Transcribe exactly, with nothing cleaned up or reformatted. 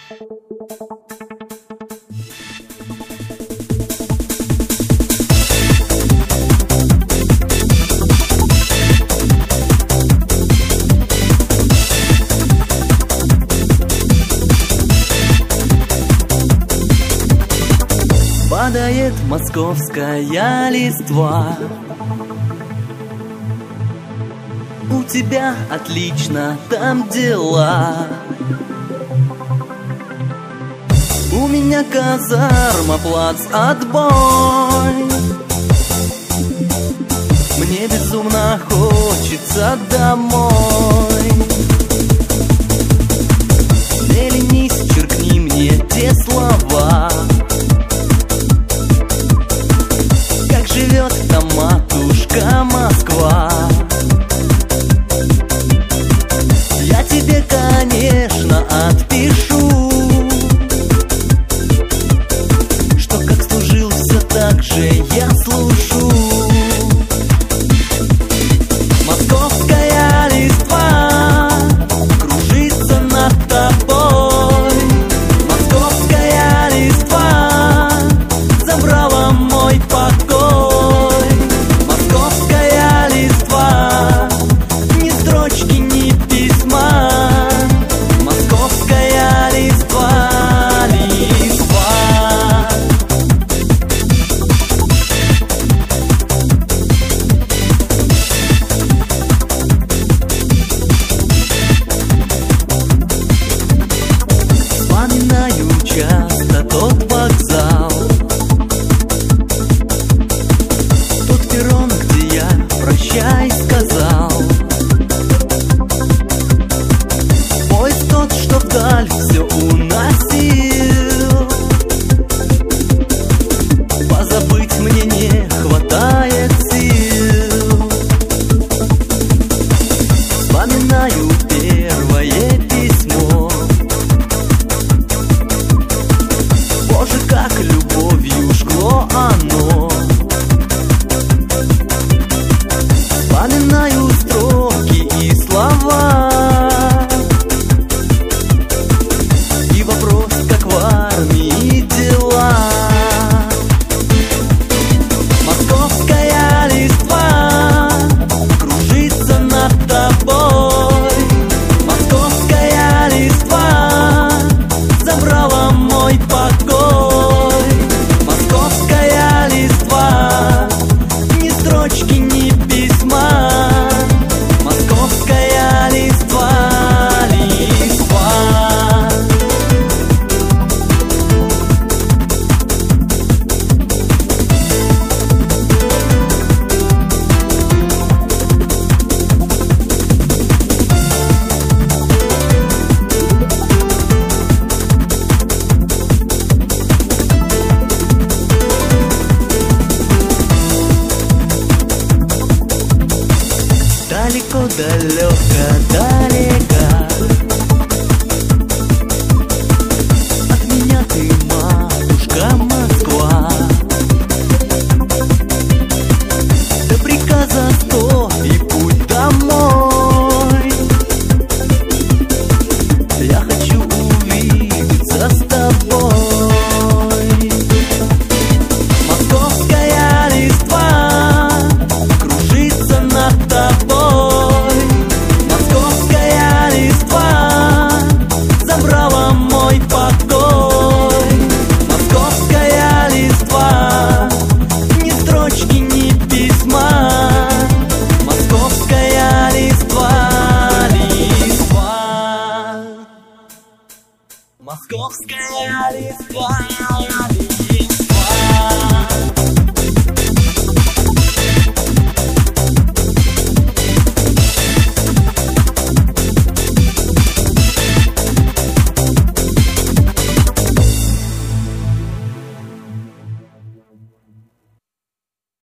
Падает московская листва. У тебя отлично там дела. У меня казарма, плац, отбой. Мне безумно хочется домой. Не ленись, черкни мне те слова. Как живет там матушка Москва. Я тебе, конечно, отпишу, что как служил, все так же я служу. Московская листва кружится над тобой. Московская листва забрала мой покой. Московская листва, ни строчки, ни письма. Московская листва, листва. Вспоминаю часто тот вокзал, тот перрон, где я прощай сказал. Поезд тот, что вдаль все уносил. Позабыть мне не хватает сил. Вспоминаю первое письмо. Боже, как любовью жгло оно. Вспоминаю строки и слова. И вопрос, как в армии дела. Московская листва кружится над тобой. Московская листва забрала мой покой. Московская листва, ни строчки, ни письма. Московская листва, листва. Далеко, далеко, далеко от меня ты, матушка Москва. До приказа сто и путь домой. Я хочу увидеться с тобой. Московская листва кружится над тобой. Московская листва забрала мой покой. Московская листва, ни строчки, ни письма. Московская листва, листва. Московская листва.